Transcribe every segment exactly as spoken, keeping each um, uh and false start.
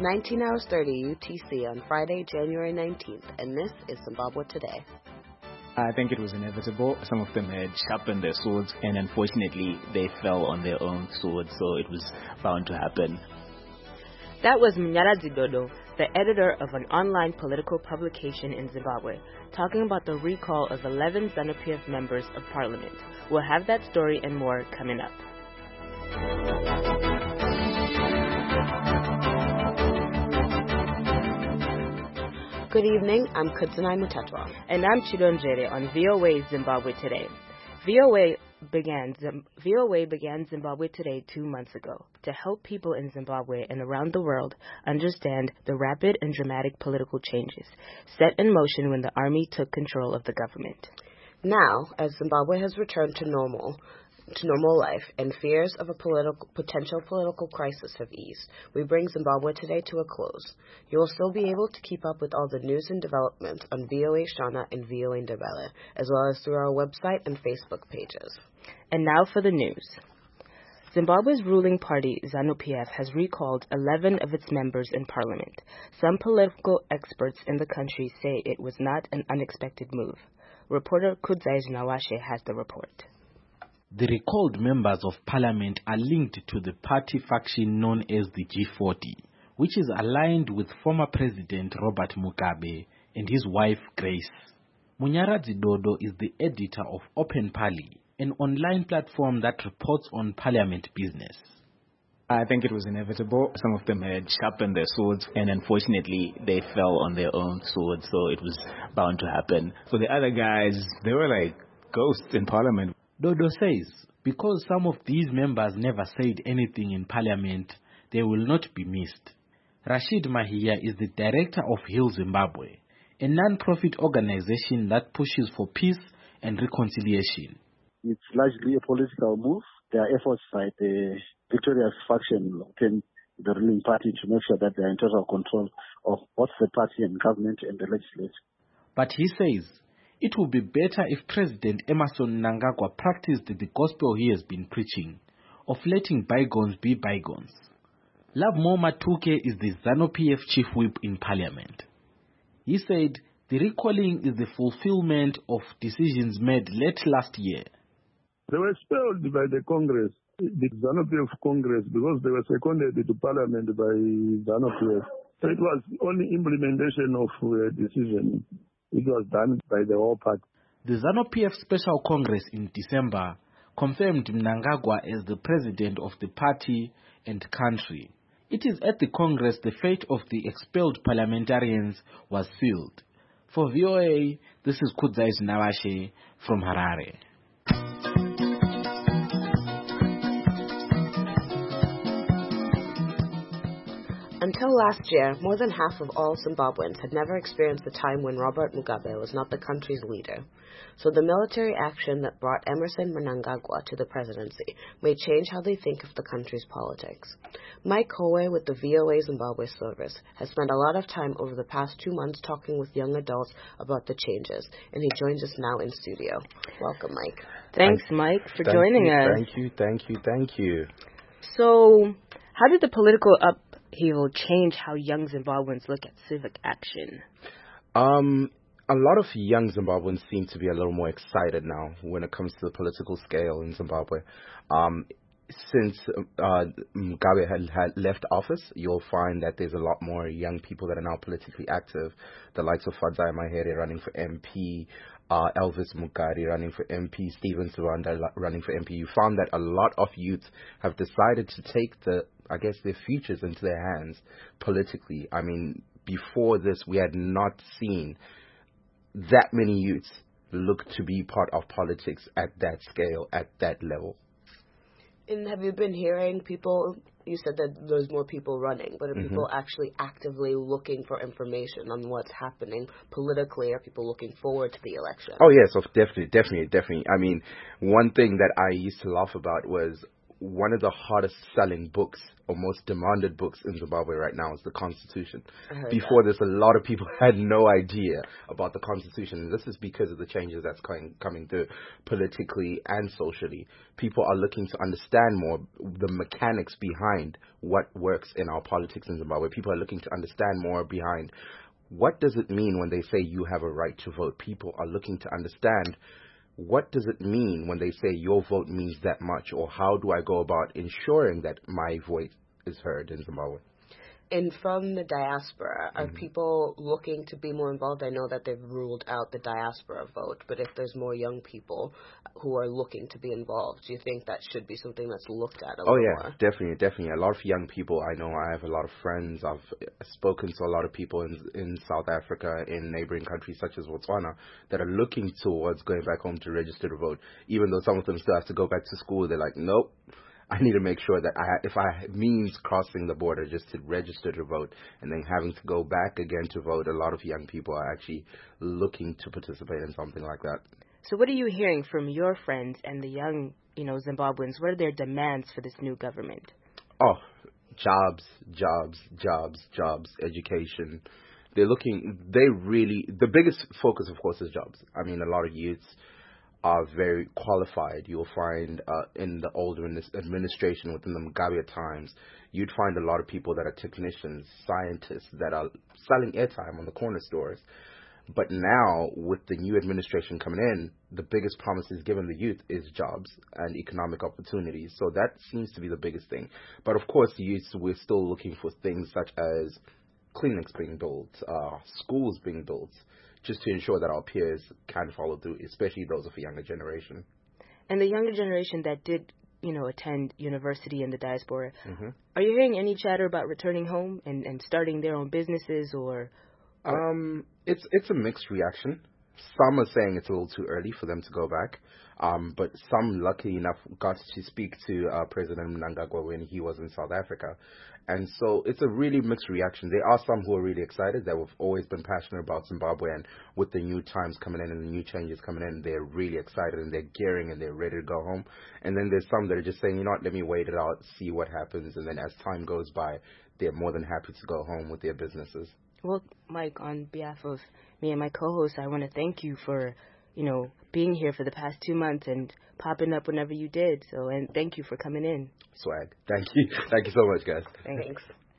nineteen hours thirty U T C on Friday, January nineteenth, and this is Zimbabwe Today. I think it was inevitable. Some of them had sharpened their swords, and unfortunately, they fell on their own swords, so it was bound to happen. That was Munyaradzi Dodo, the editor of an online political publication in Zimbabwe, talking about the recall of eleven ZANU-P F members of parliament. We'll have that story and more coming up. Good evening, I'm Kudzinai Mutatwa. And I'm Chidonjere on V O A Zimbabwe Today. V O A began Zim- V O A began Zimbabwe Today two months ago to help people in Zimbabwe and around the world understand the rapid and dramatic political changes set in motion when the army took control of the government. Now, as Zimbabwe has returned to normal, to normal life and fears of a political, potential political crisis have eased, we bring Zimbabwe Today to a close. You will still be able to keep up with all the news and developments on V O A Shana and V O A Ndebele, as well as through our website and Facebook pages. And now for the news. Zimbabwe's ruling party, ZANU-P F, has recalled eleven of its members in parliament. Some political experts in the country say it was not an unexpected move. Reporter Kudzai Nawashe has the report. The recalled members of parliament are linked to the party faction known as the G forty, which is aligned with former President Robert Mugabe and his wife Grace. Munyaradzi Dodo is the editor of Open Party, an online platform that reports on parliament business. I think it was inevitable. Some of them had sharpened their swords, and unfortunately, they fell on their own swords, so it was bound to happen. For the other guys, they were like ghosts in parliament. Dodo says, because some of these members never said anything in parliament, they will not be missed. Rashid Mahia is the director of Heal Zimbabwe, a non-profit organization that pushes for peace and reconciliation. It's largely a political move. There are efforts by the victorious faction within the ruling party to make sure that they are in total control of both the party and government and the legislature. But he says, it would be better if President Emmerson Mnangagwa practiced the gospel he has been preaching, of letting bygones be bygones. Lovemore Matuke is the ZANU-P F chief whip in parliament. He said the recalling is the fulfillment of decisions made late last year. They were expelled by the Congress, the ZANU-P F Congress, because they were seconded to parliament by ZANU-P F. So it was only implementation of a decision. It was done by the whole party. The ZANU-P F Special Congress in December confirmed Mnangagwa as the president of the party and country. It is at the Congress the fate of the expelled parliamentarians was sealed. For V O A, this is Kudzai Nawashe from Harare. Until last year, more than half of all Zimbabweans had never experienced the time when Robert Mugabe was not the country's leader. So the military action that brought Emmerson Mnangagwa to the presidency may change how they think of the country's politics. Mike Howe with the V O A Zimbabwe service has spent a lot of time over the past two months talking with young adults about the changes, and he joins us now in studio. Welcome, Mike. Thanks, Mike, for thank joining you, us. Thank you, thank you, thank you. So, how did the political upheaval change how young Zimbabweans look at civic action? Um, a lot of young Zimbabweans seem to be a little more excited now when it comes to the political scale in Zimbabwe. Um, since uh, Mugabe had, had left office, you'll find that there's a lot more young people that are now politically active. The likes of Fadzai Mahere running for M P, uh, Elvis Mugari running for M P, Stephen Sibanda running for M P. You found that a lot of youth have decided to take the, I guess, their futures into their hands politically. I mean, before this, we had not seen that many youths look to be part of politics at that scale, at that level. And have you been hearing people, you said that there's more people running, but are Mm-hmm. people actually actively looking for information on what's happening politically? Are people looking forward to the election? Oh, yes, of definitely, definitely, definitely. I mean, one thing that I used to laugh about was one of the hardest selling books or most demanded books in Zimbabwe right now is the Constitution. Before that. this, a lot of people had no idea about the Constitution. And this is because of the changes that's coming, coming through politically and socially. People are looking to understand more the mechanics behind what works in our politics in Zimbabwe. People are looking to understand more behind what does it mean when they say you have a right to vote. People are looking to understand what does it mean when they say your vote means that much, or how do I go about ensuring that my voice is heard in Zimbabwe? And from the diaspora, are Mm-hmm. people looking to be more involved? I know that they've ruled out the diaspora vote, but if there's more young people who are looking to be involved, do you think that should be something that's looked at a Oh little yeah, more? definitely, definitely. A lot of young people, I know I have a lot of friends. I've spoken to a lot of people in in South Africa, in neighboring countries such as Botswana, that are looking towards going back home to register to vote. Even though some of them still have to go back to school, they're like, nope. I need to make sure that I, if I means crossing the border just to register to vote and then having to go back again to vote, a lot of young people are actually looking to participate in something like that. So what are you hearing from your friends and the young, you know, Zimbabweans? What are their demands for this new government? Oh, jobs, jobs, jobs, jobs, education. They're looking, they really, the biggest focus, of course, is jobs. I mean, a lot of youths are very qualified. You'll find uh, in the older administration within the Mugabe times, you'd find a lot of people that are technicians, scientists that are selling airtime on the corner stores. But now, with the new administration coming in, the biggest promises given the youth is jobs and economic opportunities. So that seems to be the biggest thing. But of course, the youth, we're still looking for things such as clinics being built, uh, schools being built, just to ensure that our peers can follow through, especially those of a younger generation. And the younger generation that did, you know, attend university in the diaspora, Mm-hmm. are you hearing any chatter about returning home and, and starting their own businesses or... Um, it's it's a mixed reaction. Some are saying it's a little too early for them to go back, um, but some, lucky enough, got to speak to uh, President Mnangagwa when he was in South Africa. And so it's a really mixed reaction. There are some who are really excited, that have always been passionate about Zimbabwe, and with the new times coming in and the new changes coming in, they're really excited and they're gearing and they're ready to go home. And then there's some that are just saying, you know what, let me wait it out, see what happens, and then as time goes by, they're more than happy to go home with their businesses. Well, Mike, on behalf of me and my co-host, I want to thank you for, you know, being here for the past two months and popping up whenever you did. So, and thank you for coming in. Swag. Thank you. Thank you so much, guys. Thanks.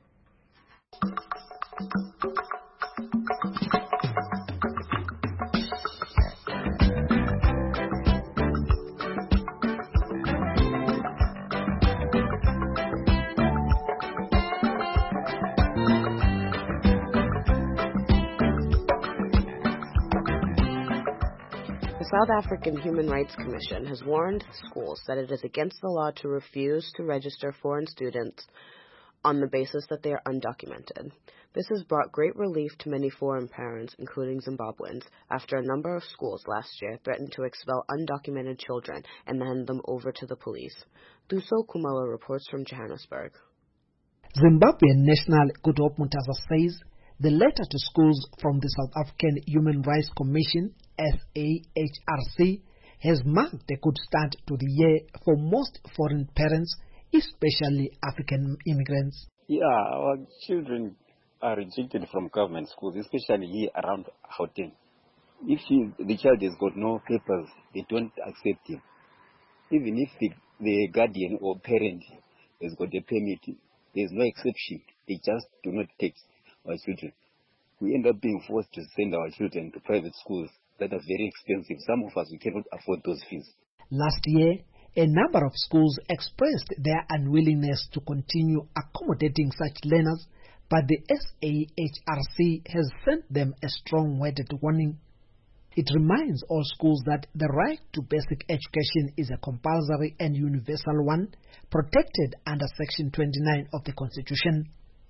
The South African Human Rights Commission has warned schools that it is against the law to refuse to register foreign students on the basis that they are undocumented. This has brought great relief to many foreign parents, including Zimbabweans, after a number of schools last year threatened to expel undocumented children and hand them over to the police. Duso Kumalo reports from Johannesburg. Zimbabwean National Good Hope Mutasa says the letter to schools from the South African Human Rights Commission, S A H R C, has marked a good start to the year for most foreign parents, especially African immigrants. Yeah, our children are rejected from government schools, especially here around Gauteng. If she, the child has got no papers, they don't accept him. Even if the, the guardian or parent has got a permit, there's no exception. They just do not take our children. We end up being forced to send our children to private schools that are very expensive. Some of us, we cannot afford those fees. Last year, a number of schools expressed their unwillingness to continue accommodating such learners, but the S A H R C has sent them a strong-worded warning. It reminds all schools that the right to basic education is a compulsory and universal one, protected under Section twenty-nine of the Constitution.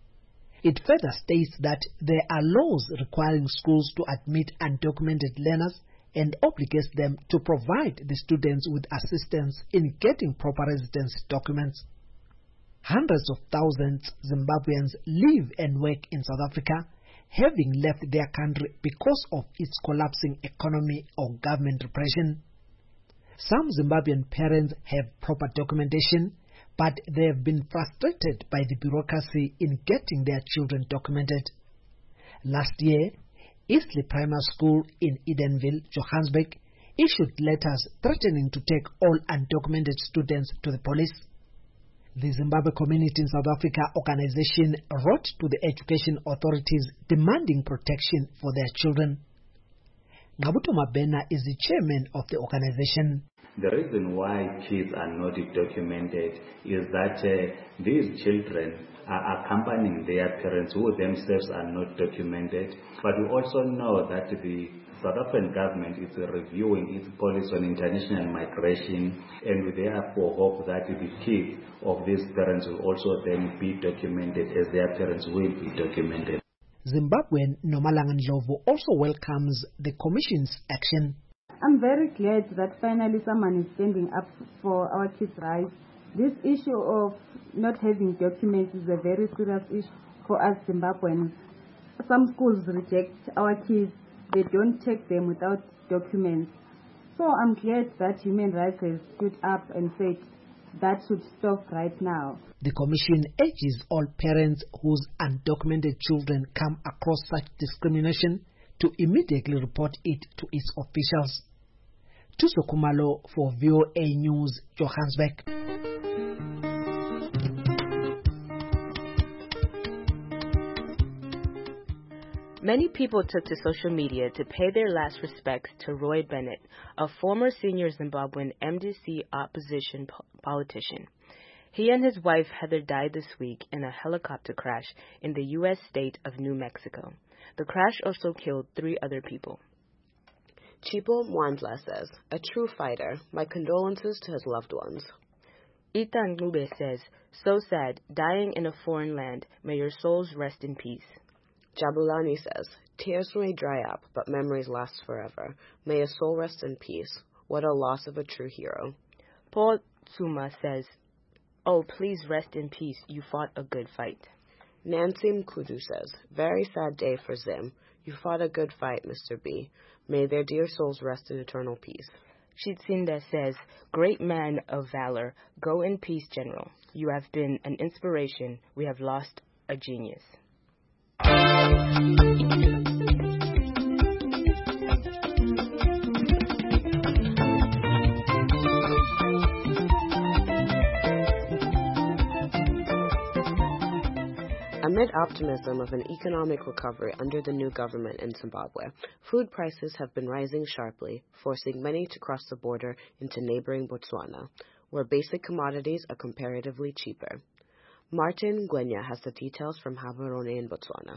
It further states that there are laws requiring schools to admit undocumented learners and obligates them to provide the students with assistance in getting proper residence documents. Hundreds of thousands of Zimbabweans live and work in South Africa, having left their country because of its collapsing economy or government repression. Some Zimbabwean parents have proper documentation, but they have been frustrated by the bureaucracy in getting their children documented. Last year, Eastleigh Primary School in Edenville, Johannesburg, issued letters threatening to take all undocumented students to the police. The Zimbabwe Community in South Africa organization wrote to the education authorities demanding protection for their children. Ngabuto Mabena is the chairman of the organization. The reason why kids are not documented is that uh, these children are accompanying their parents who themselves are not documented. But we also know that the South African government is reviewing its policy on international migration, and we therefore hope that the kids of these parents will also then be documented as their parents will be documented. Zimbabwean Nomalanga Ndlovu also welcomes the Commission's action. I'm very glad that finally someone is standing up for our kids' rights. This issue of not having documents is a very serious issue for us Zimbabweans. Some schools reject our kids. They don't take them without documents. So I'm glad that Human Rights has stood up and said that should stop right now. The Commission urges all parents whose undocumented children come across such discrimination to immediately report it to its officials. Tuso Kumalo for V O A News, Johannesburg. Many people took to social media to pay their last respects to Roy Bennett, a former senior Zimbabwean M D C opposition po- politician. He and his wife Heather died this week in a helicopter crash in the U S state of New Mexico. The crash also killed three other people. Chipo Mwandla says, a true fighter. My condolences to his loved ones. Ethan Ngube says, so sad, dying in a foreign land. May your souls rest in peace. Jabulani says, tears may dry up, but memories last forever. May his soul rest in peace. What a loss of a true hero. Paul Tsuma says, oh, please rest in peace. You fought a good fight. Nancy Mkudu says, very sad day for Zim. You fought a good fight, Mister B. May their dear souls rest in eternal peace. Shitsinda says, great man of valor. Go in peace, General. You have been an inspiration. We have lost a genius. Amid optimism of an economic recovery under the new government in Zimbabwe, food prices have been rising sharply, forcing many to cross the border into neighboring Botswana, where basic commodities are comparatively cheaper. Martin Gwenya has the details from Gaborone in Botswana.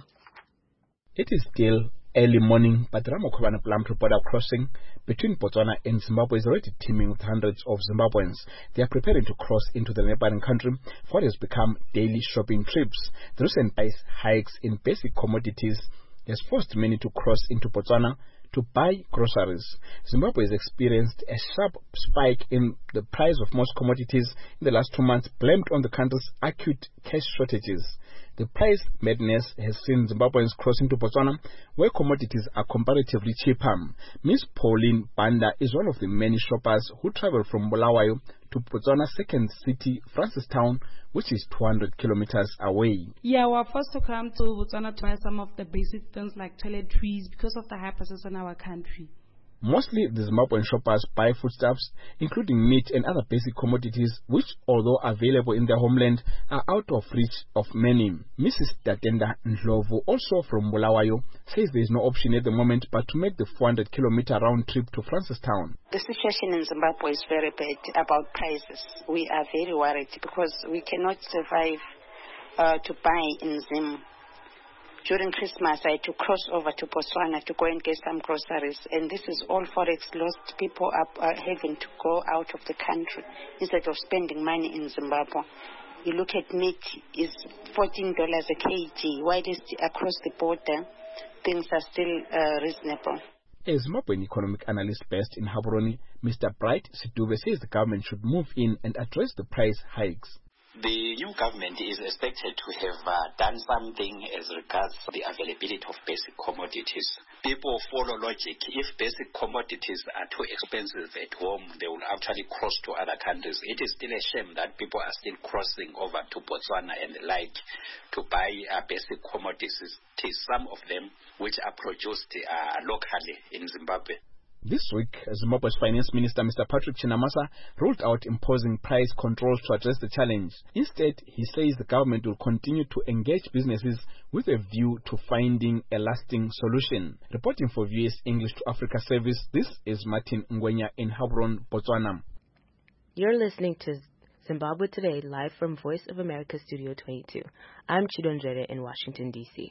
It is still early morning, but Ramokhobana Plumtree border crossing between Botswana and Zimbabwe is already teeming with hundreds of Zimbabweans. They are preparing to cross into the neighboring country for what has become daily shopping trips. The recent price hikes in basic commodities has forced many to cross into Botswana to buy groceries. Zimbabwe has experienced a sharp spike in the price of most commodities in the last two months, blamed on the country's acute cash shortages. The price madness has seen Zimbabweans cross into Botswana, where commodities are comparatively cheaper. Miss Pauline Banda is one of the many shoppers who travel from Bulawayo to Botswana's second city, Francistown, which is two hundred kilometers away. Yeah, we're forced to come to Botswana to buy some of the basic things like toiletries because of the high prices in our country. Mostly the Zimbabwean shoppers buy foodstuffs, including meat and other basic commodities, which, although available in their homeland, are out of reach of many. Missus Datenda Ndlovu, also from Bulawayo, says there is no option at the moment but to make the four hundred kilometer round trip to Francistown. The situation in Zimbabwe is very bad about prices. We are very worried because we cannot survive uh, to buy in Zim. During Christmas, I had to cross over to Botswana to go and get some groceries. And this is all forex lost. People are, are having to go out of the country instead of spending money in Zimbabwe. You look at meat, is fourteen dollars a kg. While it's across the border, things are still uh, reasonable. A Zimbabwean economic analyst based in Gaborone, Mister Bright Sidube, says the government should move in and address the price hikes. The new government is expected to have uh, done something as regards the availability of basic commodities. people follow logic. If basic commodities are too expensive at home, they will actually cross to other countries. It is still a shame that people are still crossing over to Botswana and the like to buy uh, basic commodities, some of them which are produced uh, locally in Zimbabwe. This week, Zimbabwe's Finance Minister, Mister Patrick Chinamasa, ruled out imposing price controls to address the challenge. Instead, he says the government will continue to engage businesses with a view to finding a lasting solution. Reporting for V S English to Africa Service, this is Martin Ngwenya in Gaborone, Botswana. You're listening to Zimbabwe Today, live from Voice of America Studio twenty-two. I'm Chidonjere in Washington, D C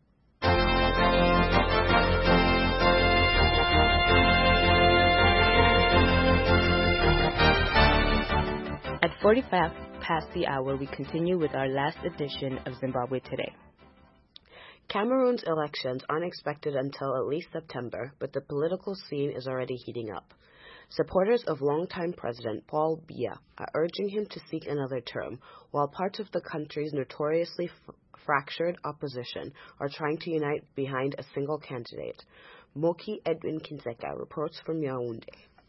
At forty-five past the hour, we continue with our last edition of Zimbabwe Today. Cameroon's elections aren't expected until at least September, but the political scene is already heating up. Supporters of longtime President Paul Biya are urging him to seek another term, while parts of the country's notoriously f- fractured opposition are trying to unite behind a single candidate. Moki Edwin Kinzeka reports from Yaoundé.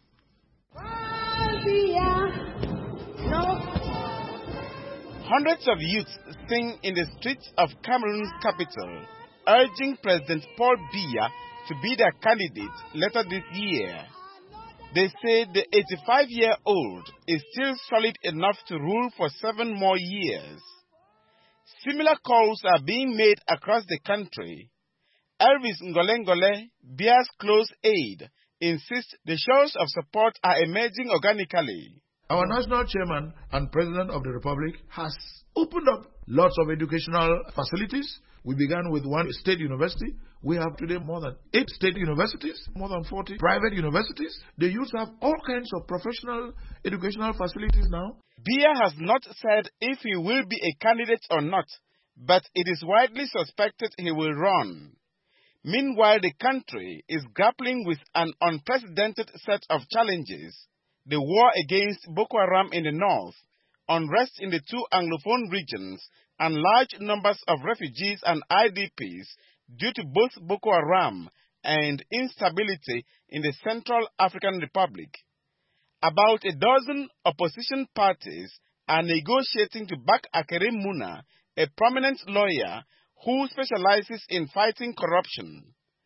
Hundreds of youths sing in the streets of Cameroon's capital, urging President Paul Biya to be their candidate later this year. They say the eighty-five-year-old is still solid enough to rule for seven more years. Similar calls are being made across the country. Elvis Ngolengole, Biya's close aide, insists the shows of support are emerging organically. Our national chairman and president of the republic has opened up lots of educational facilities. We began with one state university. We have today more than eight state universities, more than forty private universities. The youth have all kinds of professional educational facilities now. Biya has not said if he will be a candidate or not, but it is widely suspected he will run. Meanwhile, the country is grappling with an unprecedented set of challenges. The war against Boko Haram in the north, unrest in the two Anglophone regions, and large numbers of refugees and I D Ps due to both Boko Haram and instability in the Central African Republic. About a dozen opposition parties are negotiating to back Akerim Muna, a prominent lawyer who specializes in fighting corruption.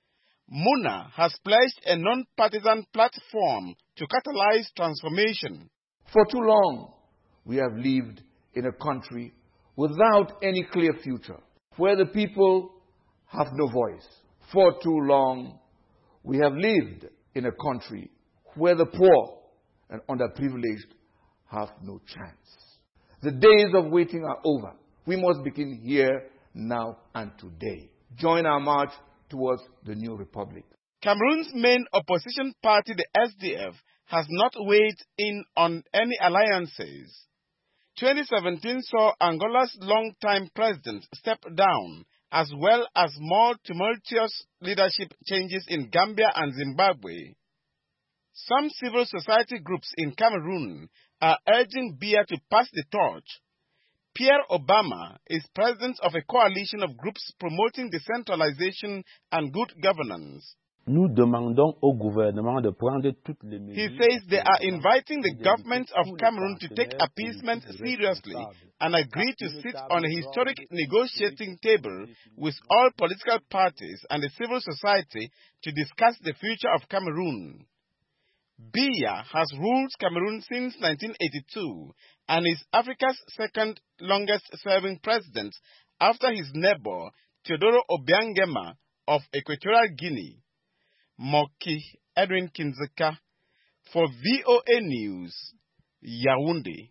Muna has pledged a non-partisan platform to catalyze transformation. For too long, we have lived in a country without any clear future, where the people have no voice. For too long, we have lived in a country where the poor and underprivileged have no chance. The days of waiting are over. We must begin here, now, and today. Join our march towards the new republic. Cameroon's main opposition party, the S D F, has not weighed in on any alliances. twenty seventeen saw Angola's long-time president step down, as well as more tumultuous leadership changes in Gambia and Zimbabwe. Some civil society groups in Cameroon are urging Biya to pass the torch. Pierre Obama is president of a coalition of groups promoting decentralization and good governance. Nous demandons au gouvernement de prendre toutes les mesures. He says they are inviting the government of Cameroon to take appeasement seriously and agree to sit on a historic negotiating table with all political parties and the civil society to discuss the future of Cameroon. Biya has ruled Cameroon since nineteen eighty-two and is Africa's second longest serving president after his neighbor Teodoro Obiangema of Equatorial Guinea. Moki Edwin Kinzeka for V O A News, Yaoundé.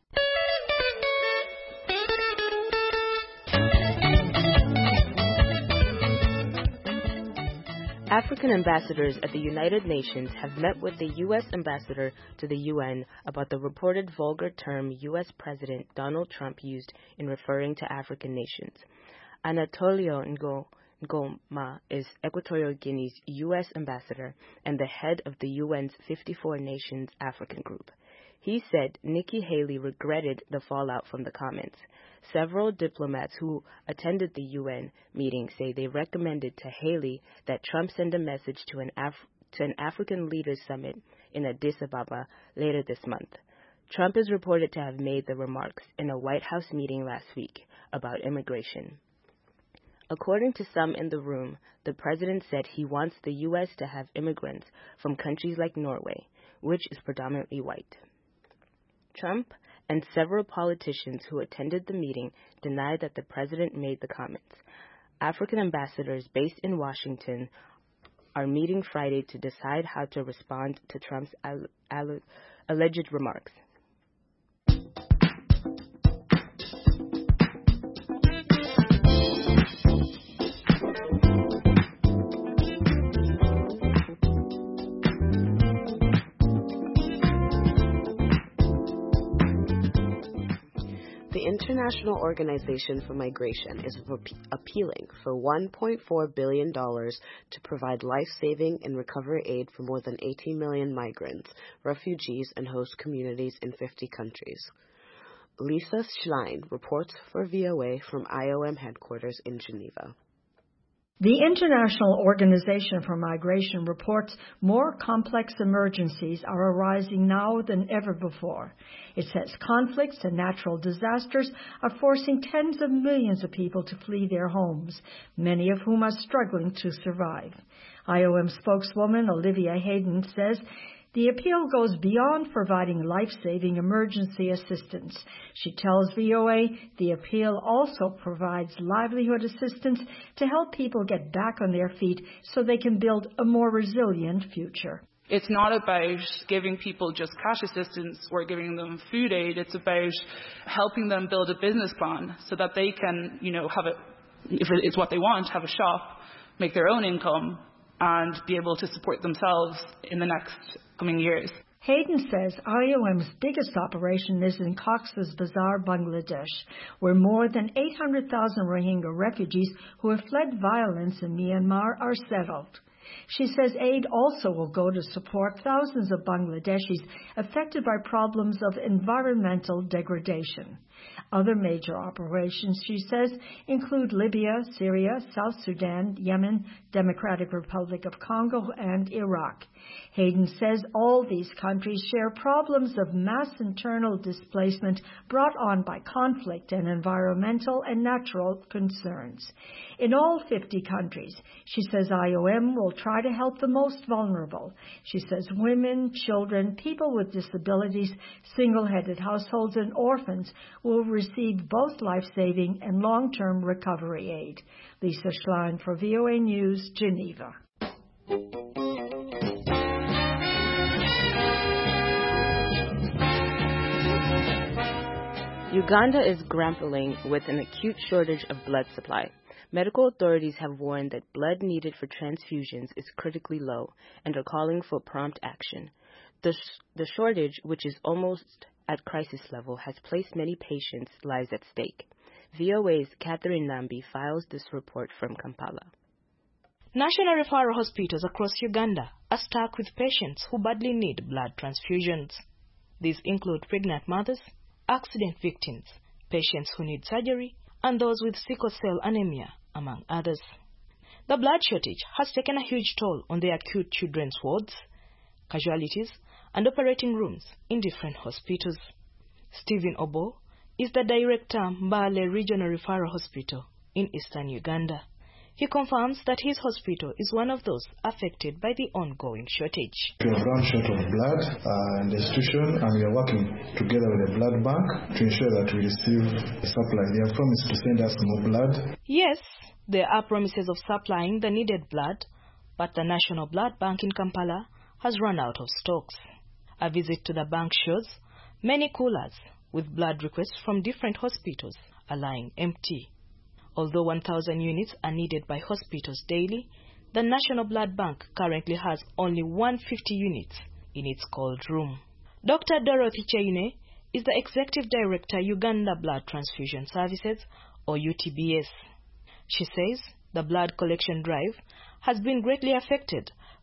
African ambassadors at the United Nations have met with the U S ambassador to the U N about the reported vulgar term U S President Donald Trump used in referring to African nations. Anatolio Ngo Ngoma is Equatorial Guinea's U S ambassador and the head of the U N's fifty-four Nations African Group. He said Nikki Haley regretted the fallout from the comments. Several diplomats who attended the U N meeting say they recommended to Haley that Trump send a message to an, Af- to an African Leaders Summit in Addis Ababa later this month. Trump is reported to have made the remarks in a White House meeting last week about immigration. According to some in the room, the president said he wants the U S to have immigrants from countries like Norway, which is predominantly white. Trump and several politicians who attended the meeting denied that the president made the comments. African ambassadors based in Washington are meeting Friday to decide how to respond to Trump's al- al- alleged remarks. The International Organization for Migration is appealing for one point four billion dollars to provide life-saving and recovery aid for more than eighteen million migrants, refugees, and host communities in fifty countries. Lisa Schlein reports for V O A from I O M headquarters in Geneva. The International Organization for Migration reports more complex emergencies are arising now than ever before. It says conflicts and natural disasters are forcing tens of millions of people to flee their homes, many of whom are struggling to survive. I O M spokeswoman Olivia Hayden says the appeal goes beyond providing life-saving emergency assistance. She tells V O A the appeal also provides livelihood assistance to help people get back on their feet so they can build a more resilient future. It's not about giving people just cash assistance or giving them food aid. It's about helping them build a business plan so that they can, you know, have a, if it's what they want, have a shop, make their own income, and be able to support themselves in the next coming years. Hayden says I O M's biggest operation is in Cox's Bazar, Bangladesh, where more than eight hundred thousand Rohingya refugees who have fled violence in Myanmar are settled. She says aid also will go to support thousands of Bangladeshis affected by problems of environmental degradation. Other major operations, she says, include Libya, Syria, South Sudan, Yemen, Democratic Republic of Congo, and Iraq. Hayden says all these countries share problems of mass internal displacement brought on by conflict and environmental and natural concerns. In all fifty countries, she says I O M will try to help the most vulnerable. She says women, children, people with disabilities, single-headed households, and orphans will receive both life-saving and long-term recovery aid. Lisa Schlein for V O A News, Geneva. Uganda is grappling with an acute shortage of blood supply. Medical authorities have warned that blood needed for transfusions is critically low and are calling for prompt action. The, sh- the shortage, which is almost at crisis level, has placed many patients' lives at stake. V O A's Catherine Nambi files this report from Kampala. National referral hospitals across Uganda are stuck with patients who badly need blood transfusions. These include pregnant mothers, accident victims, patients who need surgery, and those with sickle cell anemia, among others. The blood shortage has taken a huge toll on the acute children's wards, casualties, and operating rooms in different hospitals. Stephen Obo is the director of Mbale Regional Referral Hospital in eastern Uganda. He confirms that his hospital is one of those affected by the ongoing shortage. We have run short of blood uh, in the institution, and we are working together with the blood bank to ensure that we receive supply. They have promised to send us more blood. Yes, there are promises of supplying the needed blood, but the National Blood Bank in Kampala has run out of stocks. A visit to the bank shows many coolers with blood requests from different hospitals are lying empty. Although one thousand units are needed by hospitals daily, the National Blood Bank currently has only one hundred fifty units in its cold room. Doctor Dorothy Cheine is the Executive Director, Uganda Blood Transfusion Services, or U T B S. She says the blood collection drive has been greatly affected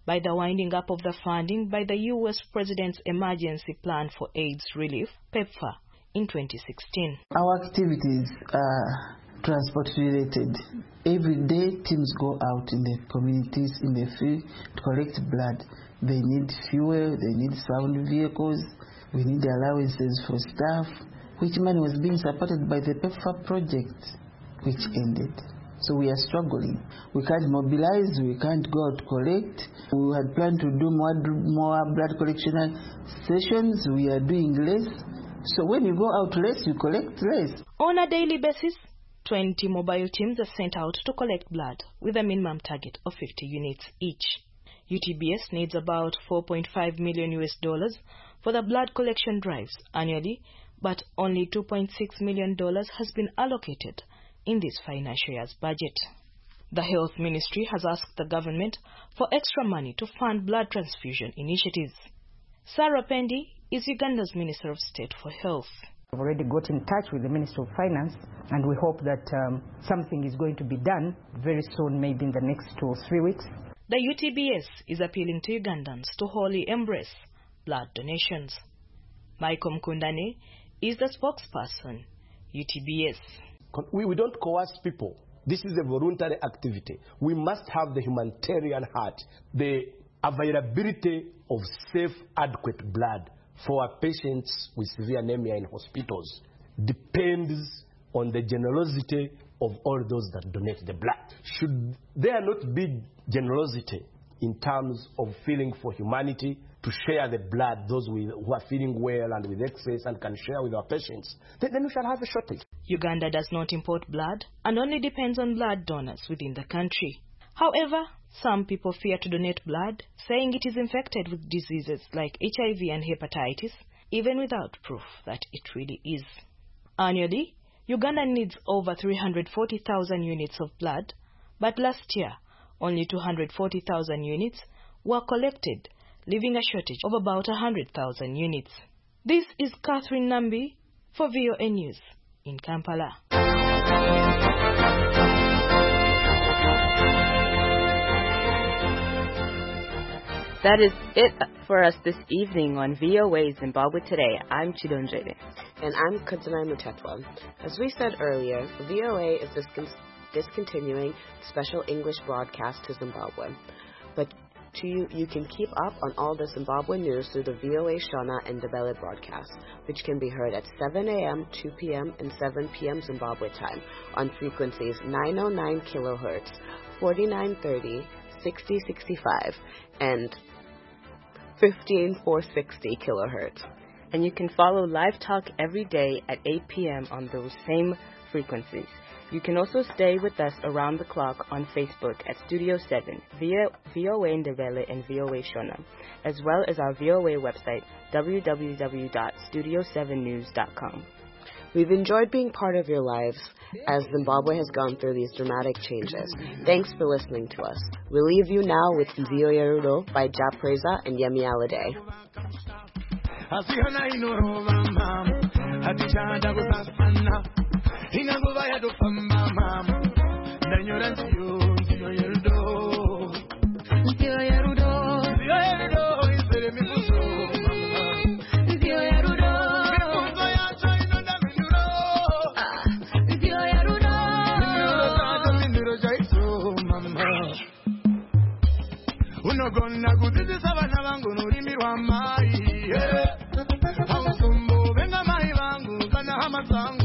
by the winding up of the funding by the U S President's Emergency Plan for AIDS Relief, PEPFAR, in twenty sixteen. Our activities are transport related. Every day teams go out in the communities, in the field to collect blood. They need fuel, they need sound vehicles, we need allowances for staff, which money was being supported by the PEPFAR project, which ended. So we are struggling. We can't mobilize, we can't go out to collect. We had planned to do more, more blood collection sessions, we are doing less. So when you go out less, you collect less. On a daily basis, twenty mobile teams are sent out to collect blood with a minimum target of fifty units each. U T B S needs about four point five million U S dollars for the blood collection drives annually, but only two point six million dollars has been allocated in this financial year's budget. The Health Ministry has asked the government for extra money to fund blood transfusion initiatives. Sarah Pendi is Uganda's Minister of State for Health. I've already got in touch with the Minister of Finance, and we hope that um, something is going to be done very soon, maybe in the next two or three weeks. The U T B S is appealing to Ugandans to wholly embrace blood donations. Michael Mkundane is the spokesperson, U T B S. We, we don't coerce people. This is a voluntary activity. We must have the humanitarian heart, the availability of safe, adequate blood for our patients with severe anemia in hospitals depends on the generosity of all those that donate the blood. Should there not be generosity in terms of feeling for humanity to share the blood, those with, who are feeling well and with excess and can share with our patients, then, then we shall have a shortage. Uganda does not import blood and only depends on blood donors within the country. However, some people fear to donate blood, saying it is infected with diseases like H I V and hepatitis, even without proof that it really is. Annually, Uganda needs over three hundred forty thousand units of blood, but last year, only two hundred forty thousand units were collected, leaving a shortage of about one hundred thousand units. This is Catherine Nambi for V O A News in Kampala. That is it for us this evening on V O A Zimbabwe Today. I'm Chidonjere. And I'm Kudzanai Mutetwa. As we said earlier, V O A is discon- discontinuing special English broadcast to Zimbabwe. But to you, you can keep up on all the Zimbabwe news through the V O A Shona and Ndebele broadcasts, which can be heard at seven a.m., two p.m., and seven p.m. Zimbabwe time on frequencies nine oh nine kilohertz, forty-nine thirty, sixty sixty-five, and fifteen four sixty kilohertz. And you can follow Live Talk every day at eight p.m. on those same frequencies. You can also stay with us around the clock on Facebook at Studio seven, via V O A Ndebele and V O A Shona, as well as our V O A website, w w w dot studio seven news dot com. We've enjoyed being part of your lives as Zimbabwe has gone through these dramatic changes. Thanks for listening to us. We leave you now with Nziyo Yerudo by Ja Preza and Yemi Alade. Unogonna kuzizisa vana vangu nurimirwa mai, yeah. Hausumbu venga mai vangu kana hama zangu.